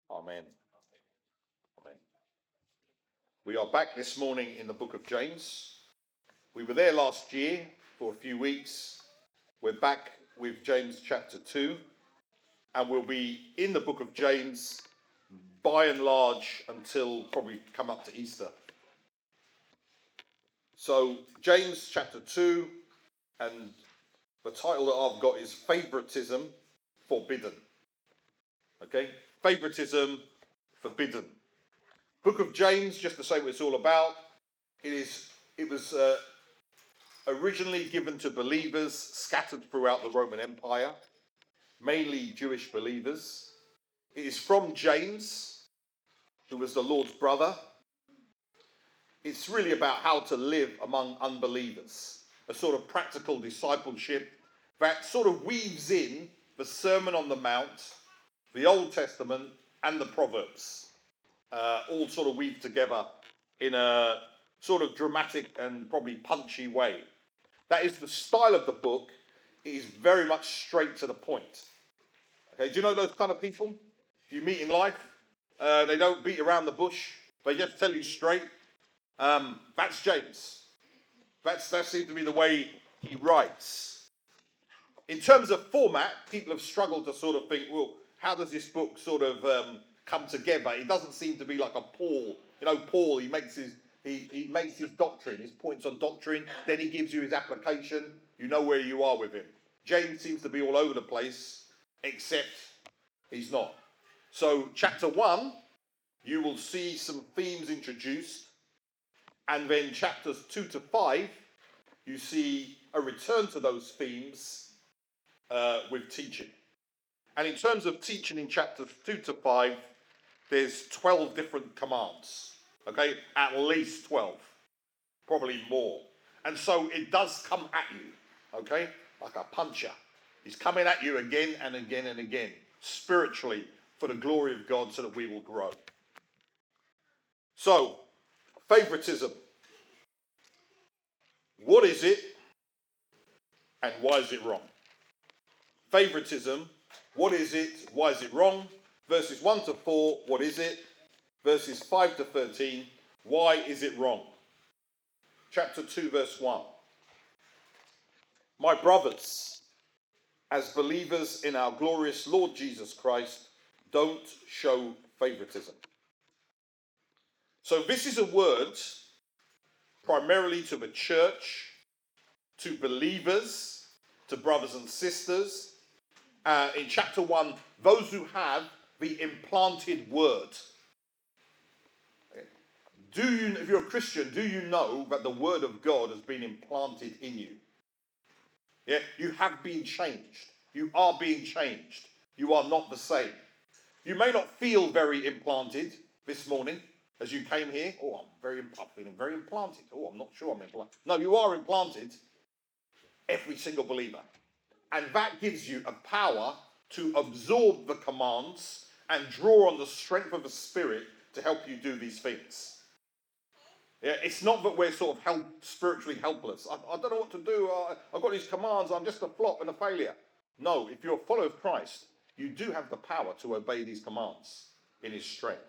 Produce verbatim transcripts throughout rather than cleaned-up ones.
Amen. Amen. We are back this morning in the book of James. We were there last year for a few weeks. We're back with James chapter two, and we'll be in the book of James by and large until probably come up to Easter. So James chapter two, and the title that I've got is Favoritism Forbidden. Okay, favoritism forbidden. Book of James, just to say what it's all about, it is. It was uh, originally given to believers scattered throughout the Roman Empire, mainly Jewish believers. It is from James, who was the Lord's brother. It's really about how to live among unbelievers, a sort of practical discipleship that sort of weaves in the Sermon on the Mount, the Old Testament, and the Proverbs, uh, all sort of weave together in a sort of dramatic and probably punchy way. That is the style of the book. It is very much straight to the point. Okay, do you know those kind of people you meet in life? Uh, they don't beat around the bush. They just tell you straight. Um, that's James. That's, that seems to be the way he writes. In terms of format, people have struggled to sort of think, well, how does this book sort of um, come together? It doesn't seem to be like a Paul. You know, Paul, he makes his he, he makes his doctrine, his points on doctrine, then he gives you his application. You know where you are with him. James seems to be all over the place, except he's not. So chapter one, you will see some themes introduced, and then chapters two to five, you see a return to those themes uh, with teaching. And in terms of teaching in chapters two to five, there's twelve different commands. Okay, at least twelve, probably more. And so it does come at you, okay, like a puncher. He's coming at you again and again and again, spiritually, for the glory of God, so that we will grow. So, favoritism. What is it, and why is it wrong? Favoritism. What is it? Why is it wrong? Verses one to four, what is it? Verses five to thirteen, why is it wrong? Chapter two, verse one. My brothers, as believers in our glorious Lord Jesus Christ, don't show favoritism. So this is a word primarily to the church, to believers, to brothers and sisters. Uh, in chapter one, those who have the implanted word. Do you, if you're a Christian, do you know that the word of God has been implanted in you? Yeah, you have been changed. You are being changed. You are not the same. You may not feel very implanted this morning as you came here. Oh, I'm very, I'm feeling very implanted. Oh, I'm not sure I'm implanted. No, you are implanted, every single believer. And that gives you a power to absorb the commands and draw on the strength of the Spirit to help you do these things. Yeah, it's not that we're sort of help, spiritually helpless. I, I don't know what to do. I, I've got these commands. I'm just a flop and a failure. No, if you're a follower of Christ, you do have the power to obey these commands in his strength.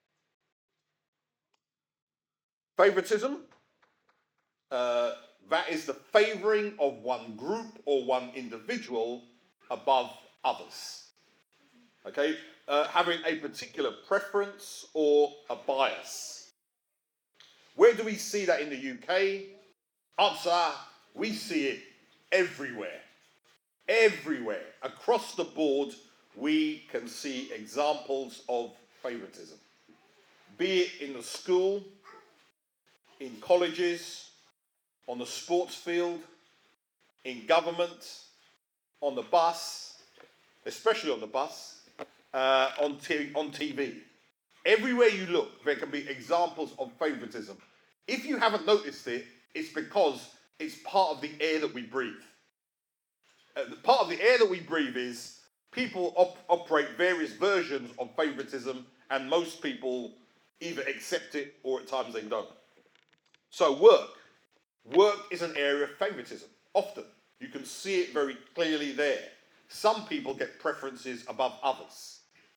Favoritism, uh, that is the favoring of one group or one individual above others. Okay, uh, having a particular preference or a bias. Where do we see that in the U K? Answer, we see it everywhere. Everywhere. Across the board, we can see examples of favoritism. Be it in the school, in colleges, on the sports field, in government, on the bus, especially on the bus, uh, on, t- on T V. Everywhere you look, there can be examples of favoritism. If you haven't noticed it, it's because it's part of the air that we breathe. Uh, the part of the air that we breathe is people op- operate various versions of favoritism, and most people either accept it or at times they don't. So work. Work is an area of favoritism, often. You can see it very clearly there. Some people get preferences above others.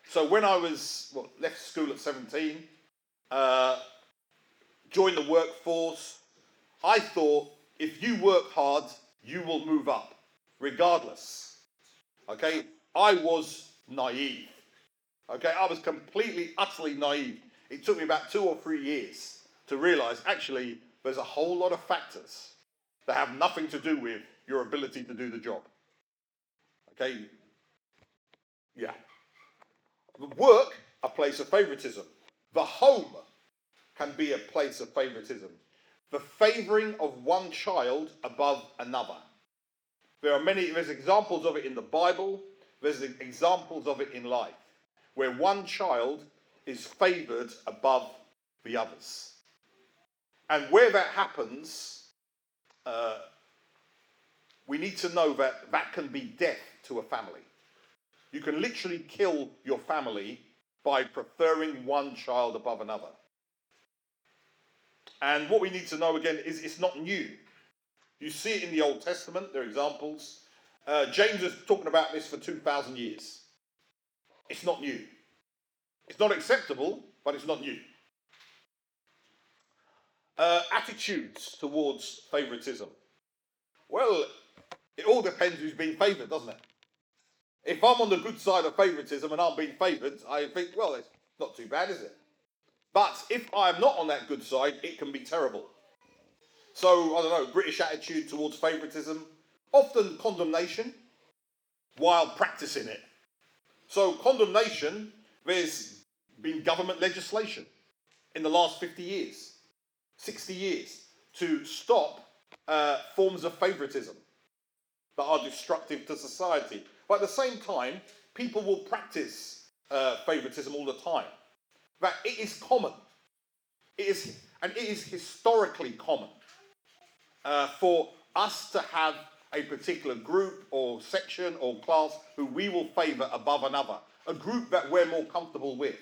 So when I was well, left school at seventeen, uh, joined the workforce, I thought if you work hard, you will move up, regardless. Okay, I was naive. Okay, I was completely, utterly naive. It took me about two or three years to realize actually there's a whole lot of factors that have nothing to do with your ability to do the job. Okay, yeah. Work, a place of favoritism. The home can be a place of favoritism. The favoring of one child above another. There are many, there's examples of it in the Bible, there's examples of it in life, where one child is favored above the others. And where that happens, uh, we need to know that that can be death to a family. You can literally kill your family by preferring one child above another. And what we need to know again is it's not new. You see it in the Old Testament, there are examples. Uh, James is talking about this for two thousand years. It's not new. It's not acceptable, but it's not new. Uh, attitudes towards favoritism. Well, it all depends who's being favoured, doesn't it? If I'm on the good side of favoritism and I'm being favoured, I think, well, it's not too bad, is it? But if I'm not on that good side, it can be terrible. So, I don't know, British attitude towards favoritism, often condemnation while practicing it. So, condemnation, there's been government legislation in the last fifty years, sixty years, to stop uh, forms of favoritism that are destructive to society. But at the same time, people will practice uh, favoritism all the time. That it is common. It is, and it is historically common uh, for us to have a particular group or section or class who we will favour above another, a group that we're more comfortable with.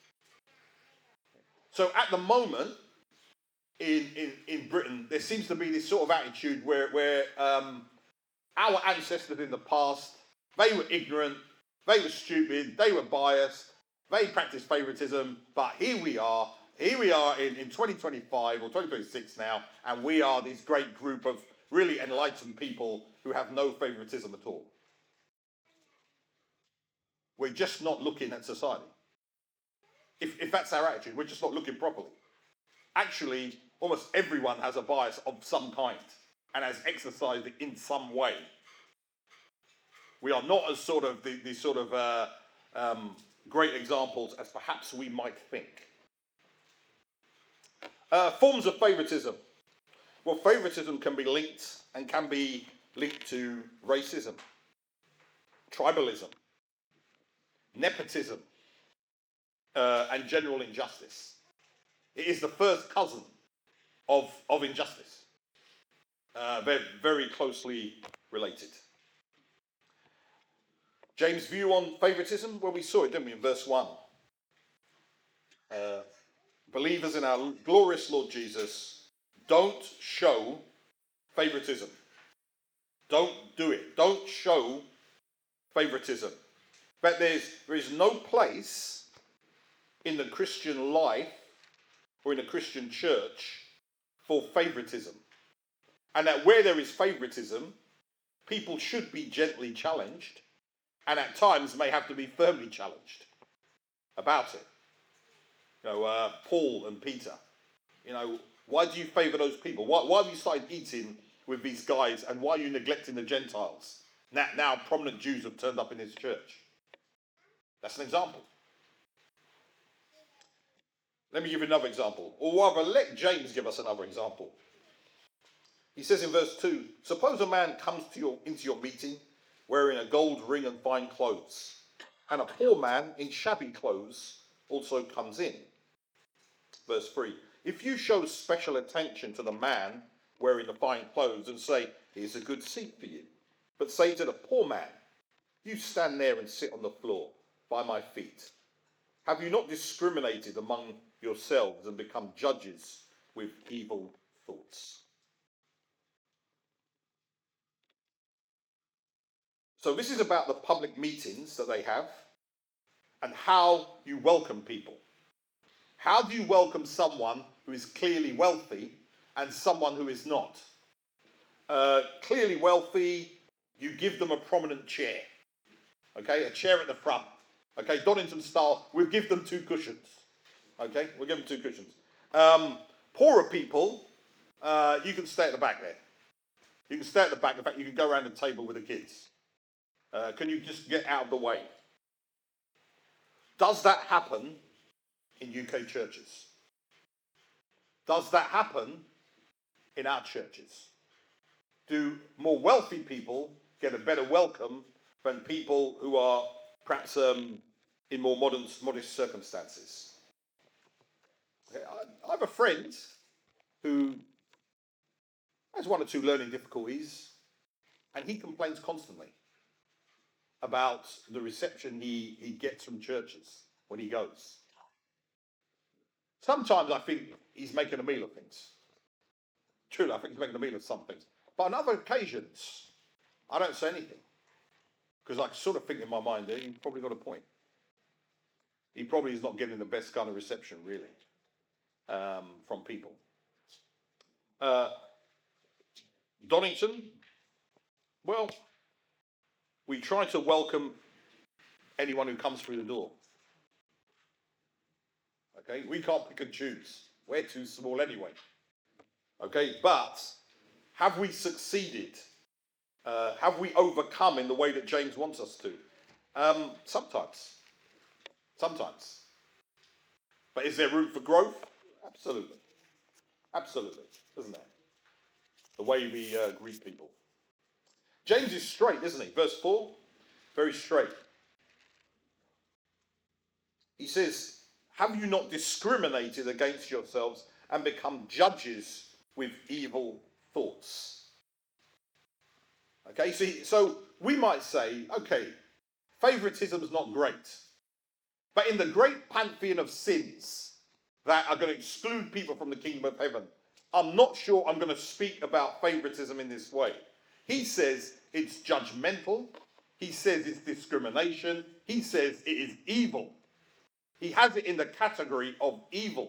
So at the moment, in, in, in Britain, there seems to be this sort of attitude where, where um, our ancestors in the past, they were ignorant, they were stupid, they were biased, they practiced favoritism, but here we are, here we are in, in twenty twenty-five or twenty twenty-six now, and we are this great group of really enlightened people who have no favoritism at all. We're just not looking at society. If, if that's our attitude, we're just not looking properly. Actually, almost everyone has a bias of some kind and has exercised it in some way. We are not as sort of the, the sort of uh, um, great examples as perhaps we might think. Uh, forms of favoritism. Well, favoritism can be linked and can be linked to racism, tribalism, nepotism, uh, and general injustice. It is the first cousin of, of injustice. Uh, they're very closely related. James' view on favoritism, well, we saw it, didn't we, in verse one. Uh, believers in our glorious Lord Jesus, don't show favoritism. Don't do it. Don't show favoritism. But there's, there is no place in the Christian life or in a Christian church for favoritism. And that where there is favoritism, people should be gently challenged and at times may have to be firmly challenged about it. You know, uh, Paul and Peter, you know, why do you favour those people? Why, why have you started eating with these guys and why are you neglecting the Gentiles? Now, now prominent Jews have turned up in his church. That's an example. Let me give you another example. Or rather, let James give us another example. He says in verse two, suppose a man comes to your, into your meeting wearing a gold ring and fine clothes, and a poor man in shabby clothes also comes in. Verse three, if you show special attention to the man wearing the fine clothes and say, here's a good seat for you, but say to the poor man, you stand there and sit on the floor by my feet, have you not discriminated among yourselves and become judges with evil thoughts? So this is about the public meetings that they have and how you welcome people. How do you welcome someone who is clearly wealthy and someone who is not? Uh, clearly wealthy, you give them a prominent chair. Okay, a chair at the front. Okay, Donington style, we'll give them two cushions. Okay, we'll give them two cushions. Um, poorer people, uh, you can stay at the back there. You can stay at the back. In fact, you can go around the table with the kids. Uh, can you just get out of the way? Does that happen in U K churches? Does that happen in our churches? Do more wealthy people get a better welcome than people who are perhaps um, in more modern, modest circumstances? Okay, I, I have a friend who has one or two learning difficulties, and he complains constantly about the reception he, he gets from churches when he goes. Sometimes I think he's making a meal of things. Truly, I think he's making a meal of some things. But on other occasions, I don't say anything. Because I sort of think in my mind, eh, he's probably got a point. He probably is not getting the best kind of reception, really, um, from people. Uh, Donington, well, we try to welcome anyone who comes through the door. Okay, we can't pick and choose. We're too small anyway. Okay, but have we succeeded? Uh, have we overcome in the way that James wants us to? Um, sometimes. Sometimes. But is there room for growth? Absolutely. Absolutely, isn't there? The way we uh, greet people. James is straight, isn't he? Verse four, very straight. He says, have you not discriminated against yourselves and become judges with evil thoughts? Okay, see, so we might say, okay, favoritism is not great. But in the great pantheon of sins that are going to exclude people from the kingdom of heaven, I'm not sure I'm going to speak about favoritism in this way. He says it's judgmental. He says it's discrimination. He says it is evil. He has it in the category of evil.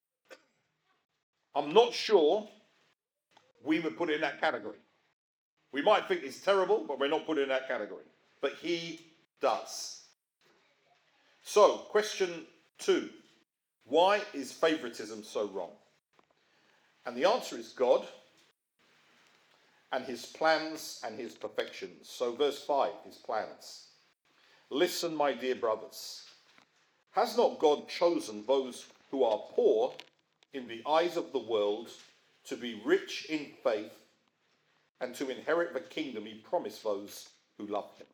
I'm not sure we would put it in that category. We might think it's terrible, but we're not put it in that category. But he does. So, question two. Why is favoritism so wrong? And the answer is God and his plans and his perfections. So verse five, his plans. Listen, my dear brothers. Has not God chosen those who are poor in the eyes of the world to be rich in faith and to inherit the kingdom he promised those who love him?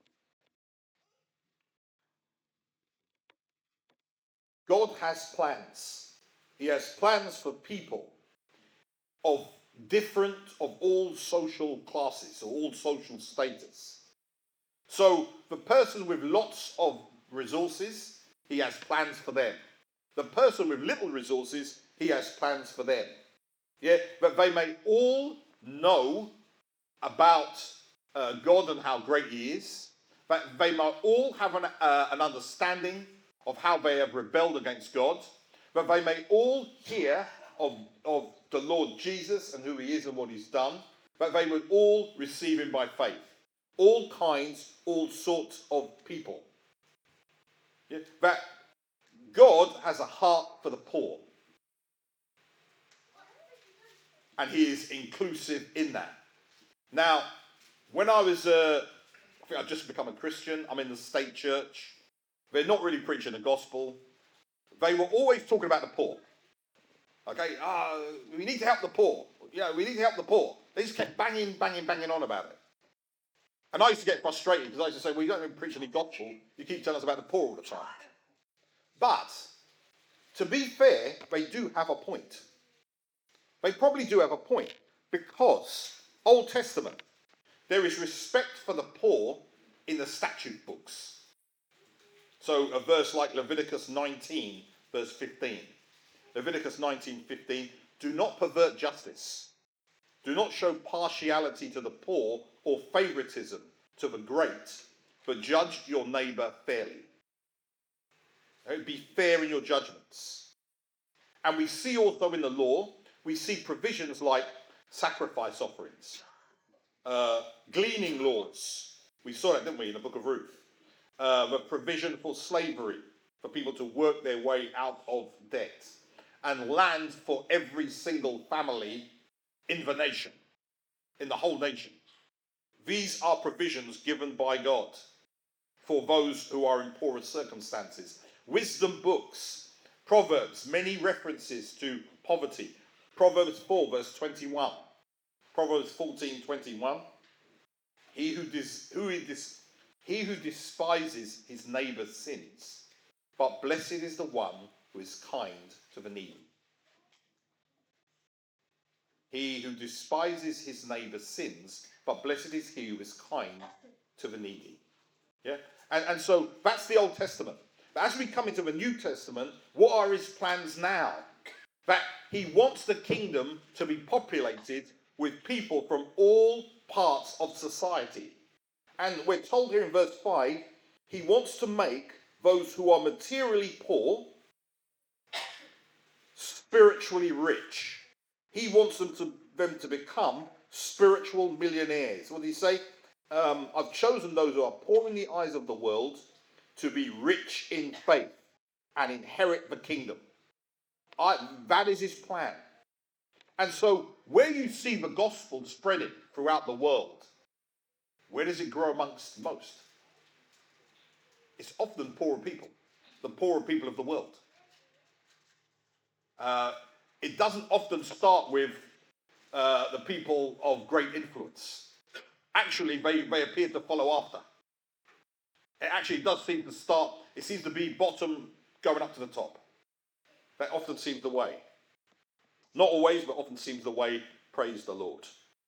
God has plans. He has plans for people of different, of all social classes, or all social status. So the person with lots of resources, he has plans for them. The person with little resources, he has plans for them. Yeah, but they may all know about uh, God and how great he is, but they might all have an, uh, an understanding of how they have rebelled against God, but they may all hear of, of the Lord Jesus and who he is and what he's done, but they would all receive him by faith. All kinds, all sorts of people. Yeah? That God has a heart for the poor. And he is inclusive in that. Now, when I was, uh, I think I've just become a Christian, I'm in the state church. They're not really preaching the gospel. They were always talking about the poor. Okay, uh, we need to help the poor. Yeah, we need to help the poor. They just kept banging, banging, banging on about it. And I used to get frustrated because I used to say, well, you don't even preach any gospel. You keep telling us about the poor all the time. But, to be fair, they do have a point. They probably do have a point. Because, Old Testament, there is respect for the poor in the statute books. So a verse like Leviticus nineteen, verse fifteen. Leviticus nineteen fifteen, do not pervert justice. Do not show partiality to the poor or favoritism to the great, but judge your neighbour fairly. Okay? Be fair in your judgments. And we see also in the law, we see provisions like sacrifice offerings, uh, gleaning laws. We saw that, didn't we, in the book of Ruth? Uh, the provision for slavery, for people to work their way out of debt, and land for every single family in the nation, in the whole nation. These are provisions given by God for those who are in poorer circumstances. Wisdom books, Proverbs, many references to poverty. Proverbs four, verse twenty-one. Proverbs fourteen, twenty-one. He who, dis, who dis, he who despises his neighbour's sins, but blessed is the one who is kind to the needy. He who despises his neighbour's sins, but blessed is he who is kind to the needy. Yeah? And, and so that's the Old Testament. But as we come into the New Testament, what are his plans now? That he wants the kingdom to be populated with people from all parts of society. And we're told here in verse five, he wants to make those who are materially poor spiritually rich. He wants them to, them to become spiritual millionaires. What did he say? Um, I've chosen those who are poor in the eyes of the world to be rich in faith and inherit the kingdom. I, that is his plan. And so where you see the gospel spreading throughout the world, where does it grow amongst most? It's often poorer people, the poorer people of the world. Uh, it doesn't often start with uh, the people of great influence. Actually, they, they appear to follow after. It actually does seem to start, it seems to be bottom going up to the top. That often seems the way. Not always, but often seems the way. Praise the Lord.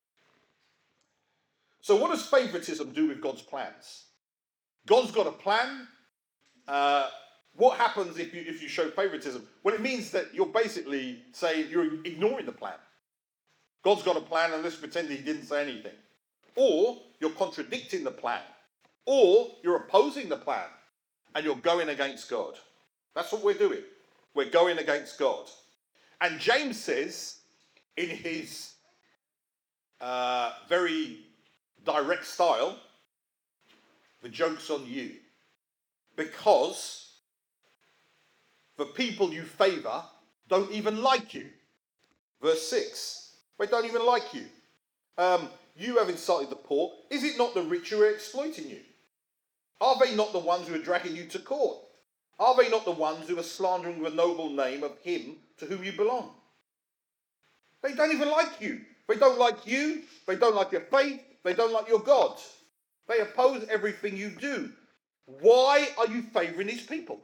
So what does favoritism do with God's plans? God's got a plan. Uh, what happens if you, if you show favoritism? Well, it means that you're basically saying you're ignoring the plan. God's got a plan and let's pretend he didn't say anything. Or you're contradicting the plan. Or you're opposing the plan and you're going against God. That's what we're doing. We're going against God. And James says in his uh, very direct style, the joke's on you. Because the people you favour don't even like you. Verse six, they don't even like you. Um, you have insulted the poor. Is it not the rich who are exploiting you? Are they not the ones who are dragging you to court? Are they not the ones who are slandering the noble name of him to whom you belong? They don't even like you. They don't like you. They don't like your faith. They don't like your God. They oppose everything you do. Why are you favouring these people?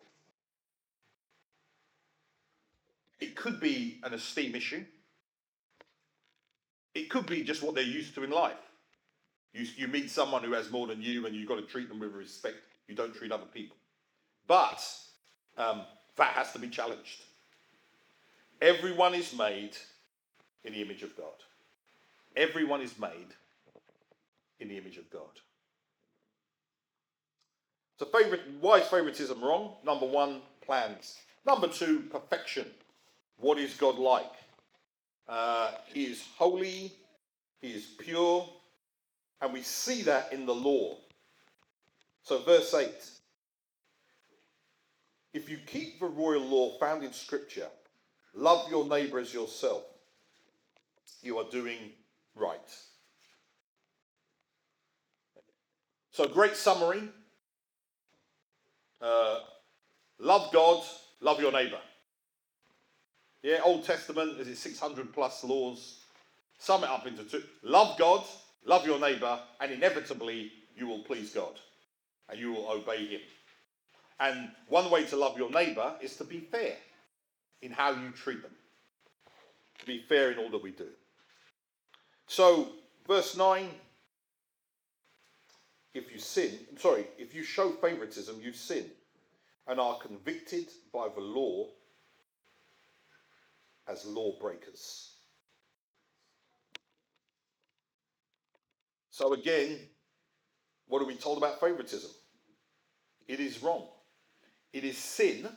It could be an esteem issue. It could be just what they're used to in life. You, you meet someone who has more than you and you've got to treat them with respect. You don't treat other people. But um, that has to be challenged. Everyone is made in the image of God. Everyone is made in the image of God. So favorite, why is favoritism wrong? Number one, plans. Number two, perfection. What is God like? Uh, he is holy, he is pure, and we see that in the law. So verse eight. If you keep the royal law found in Scripture, love your neighbour as yourself, you are doing right. So great summary. Uh, love God, love your neighbour. Yeah, Old Testament, is it six hundred plus laws? Sum it up into two. Love God, love your neighbour, and inevitably you will please God and you will obey him. And one way to love your neighbour is to be fair in how you treat them. To be fair in all that we do. So, verse nine, if you sin, sorry, if you show favoritism, you sin and are convicted by the law as lawbreakers. So again, what are we told about favoritism? It is wrong. It is sin.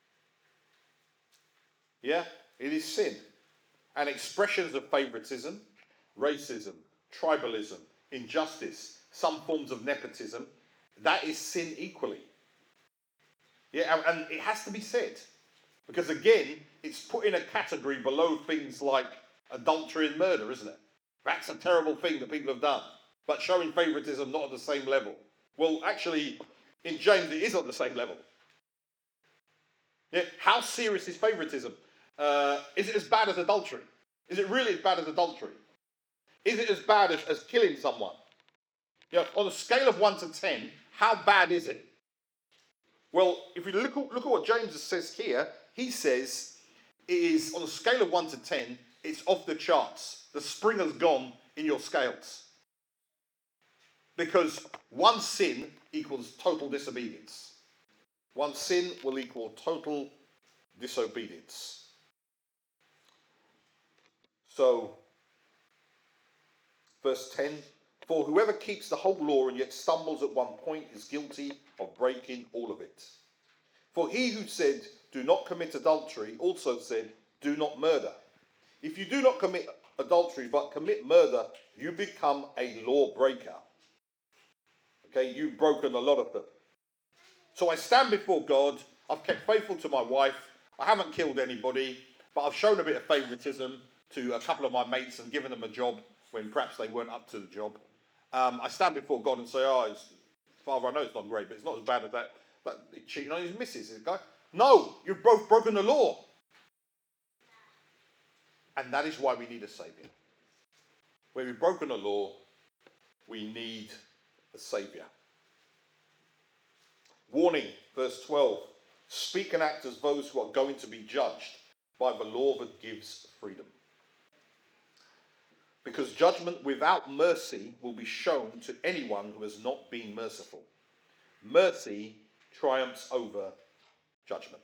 Yeah, it is sin. And expressions of favoritism, racism, tribalism, injustice, some forms of nepotism, that is sin equally. Yeah, and, and it has to be said. Because again, it's put in a category below things like adultery and murder, isn't it? That's a terrible thing that people have done. But showing favoritism not at the same level. Well, actually, in James, it is on the same level. Yeah, how serious is favoritism? Uh, is it as bad as adultery? Is it really as bad as adultery? Is it as bad as, as killing someone? You know, on a scale of one to ten, how bad is it? Well, if you look at, look at what James says here, he says it is on a scale of one to ten, it's off the charts. The spring has gone in your scales. Because one sin equals total disobedience. One sin will equal total disobedience. So, verse ten, for whoever keeps the whole law and yet stumbles at one point is guilty of breaking all of it. For he who said, do not commit adultery, also said, do not murder. If you do not commit adultery but commit murder, you become a lawbreaker. Okay, you've broken a lot of them. So I stand before God, I've kept faithful to my wife, I haven't killed anybody, but I've shown a bit of favoritism to a couple of my mates and given them a job when perhaps they weren't up to the job. Um, I stand before God and say, oh, it's, Father, I know it's not great, but it's not as bad as that. But cheating on his missus, this guy. No, you've both broken the law. And that is why we need a saviour. When we've broken the law, we need a saviour. Warning, verse twelve. Speak and act as those who are going to be judged by the law that gives freedom. Because judgment without mercy will be shown to anyone who has not been merciful. Mercy triumphs over judgment.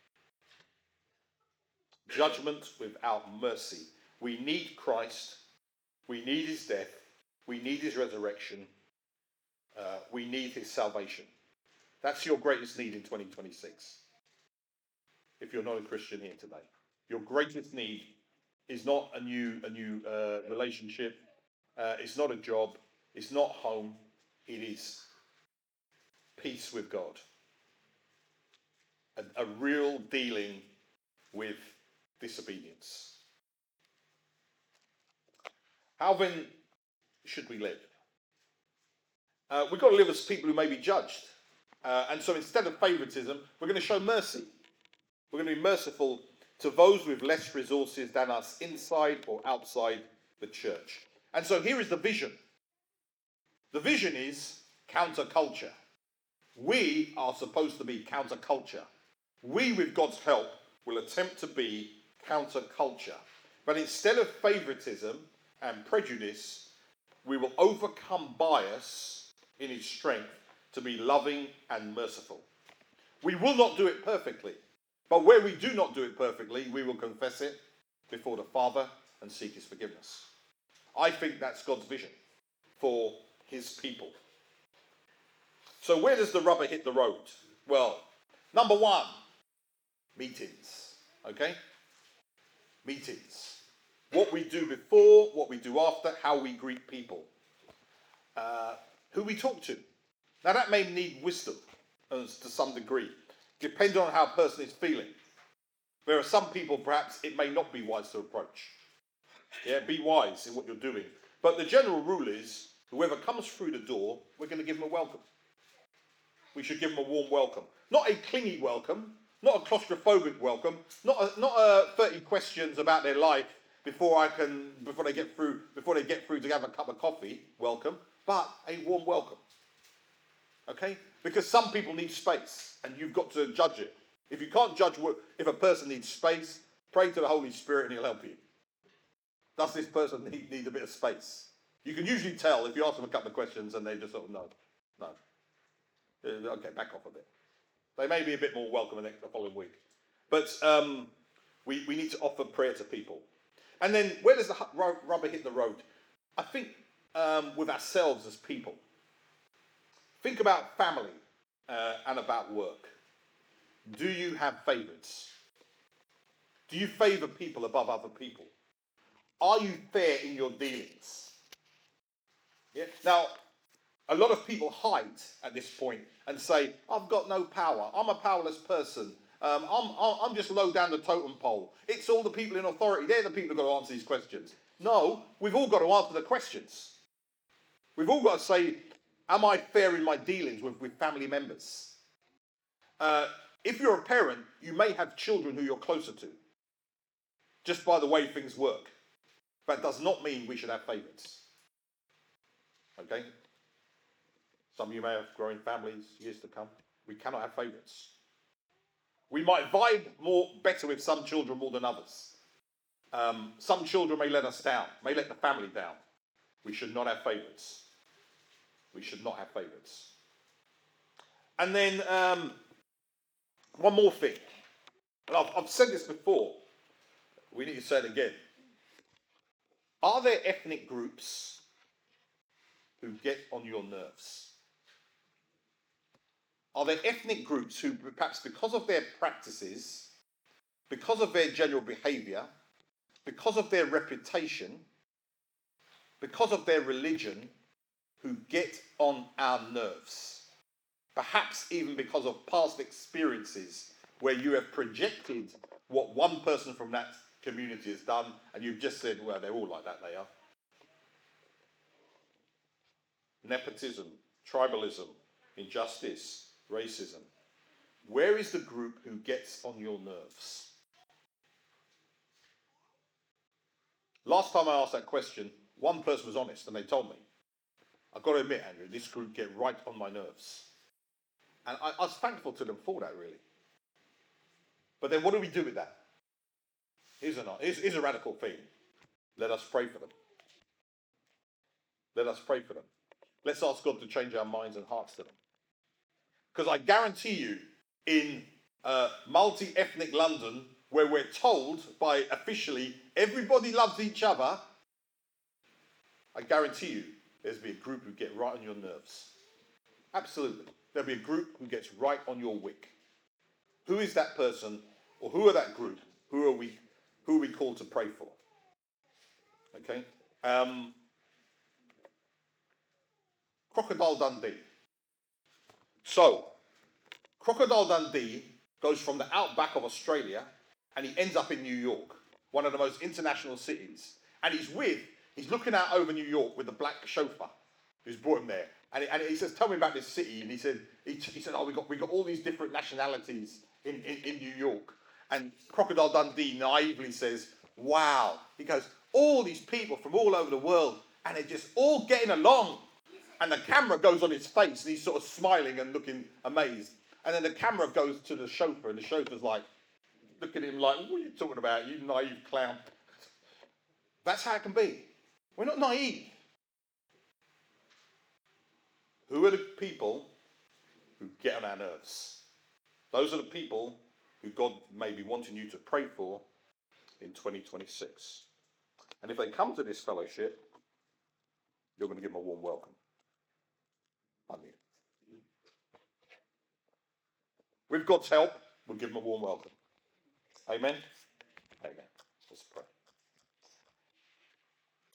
Judgment without mercy. We need Christ. We need his death. We need his resurrection. Uh, we need his salvation. That's your greatest need in twenty twenty-six. If you're not a Christian here today. Your greatest need is not a new, a new uh, relationship. Uh, it's not a job. It's not home. It is peace with God. A, a real dealing with disobedience. How then should we live? Uh, we've got to live as people who may be judged. Uh, and so instead of favoritism, we're going to show mercy. We're going to be merciful to those with less resources than us inside or outside the church. And so here is the vision. The vision is counterculture. We are supposed to be counterculture. We, with God's help, will attempt to be counterculture. But instead of favoritism and prejudice, we will overcome bias in his strength to be loving and merciful. We will not do it perfectly, but where we do not do it perfectly, we will confess it before the Father and seek his forgiveness. I think that's God's vision for his people. So where does the rubber hit the road? Well, number one, meetings, okay? Meetings. What we do before, what we do after, how we greet people. Uh, who we talk to. Now that may need wisdom uh, to some degree, depending on how a person is feeling. There are some people perhaps it may not be wise to approach. Yeah, be wise in what you're doing. But the general rule is, whoever comes through the door, we're going to give them a welcome. We should give them a warm welcome. Not a clingy welcome, not a claustrophobic welcome, not a, not a thirty questions about their life before I can before they get through before they get through to have a cup of coffee welcome, but a warm welcome. Okay? Because some people need space and you've got to judge it. If you can't judge what, if a person needs space, pray to the Holy Spirit and he'll help you. Does this person need, need a bit of space? You can usually tell if you ask them a couple of questions and they just sort of no, no. Uh, okay, back off a bit. They may be a bit more welcome the next the following week. But um, we, we need to offer prayer to people. And then where does the rubber hit the road? I think um, with ourselves as people. Think about family uh, and about work. Do you have favourites? Do you favour people above other people? Are you fair in your dealings? Yeah. Now, a lot of people hide at this point and say, I've got no power. I'm a powerless person. Um, I'm, I'm just low down the totem pole. It's all the people in authority. They're the people who've got to answer these questions. No, we've all got to answer the questions. We've all got to say, am I fair in my dealings with, with family members? Uh, if you're a parent, you may have children who you're closer to, just by the way things work. That does not mean we should have favourites. Okay? Some of you may have growing families, years to come. We cannot have favourites. We might vibe more better with some children more than others. Um, some children may let us down, may let the family down. We should not have favourites. We should not have favourites. And then um, one more thing. And I've, I've said this before. We need to say it again. Are there ethnic groups who get on your nerves? Are there ethnic groups who, perhaps because of their practices, because of their general behaviour, because of their reputation, because of their religion, who get on our nerves? Perhaps even because of past experiences where you have projected what one person from that community has done and you've just said, well, they're all like that, they are. Nepotism, tribalism, injustice, racism. Where is the group who gets on your nerves? Last time I asked that question, one person was honest and they told me, I've got to admit, Andrew, this group get right on my nerves. And I, I was thankful to them for that, really. But then what do we do with that? Here's a, here's, here's a radical thing. Let us pray for them. Let us pray for them. Let's ask God to change our minds and hearts to them. Because I guarantee you, in uh, multi-ethnic London, where we're told by officially everybody loves each other, I guarantee you there's be a group who get right on your nerves. Absolutely. There'll be a group who gets right on your wick. Who is that person, or who are that group? Who are we, who are we called to pray for? Okay? Um, Crocodile Dundee. So, Crocodile Dundee goes from the outback of Australia and he ends up in New York, one of the most international cities. And he's with, he's looking out over New York with the black chauffeur who's brought him there. And he, and he says, tell me about this city. And he said, he, he said, oh, we got we got all these different nationalities in, in, in New York. And Crocodile Dundee naively says, wow. He goes, all these people from all over the world, and they're just all getting along. And the camera goes on his face, and he's sort of smiling and looking amazed. And then the camera goes to the chauffeur, and the chauffeur's like, looking at him like, what are you talking about, you naive clown? That's how it can be. We're not naive. Who are the people who get on our nerves? Those are the people who God may be wanting you to pray for in twenty twenty-six. And if they come to this fellowship, you're going to give them a warm welcome. Aren't you? With God's help, we'll give them a warm welcome. Amen? Amen. Let's pray.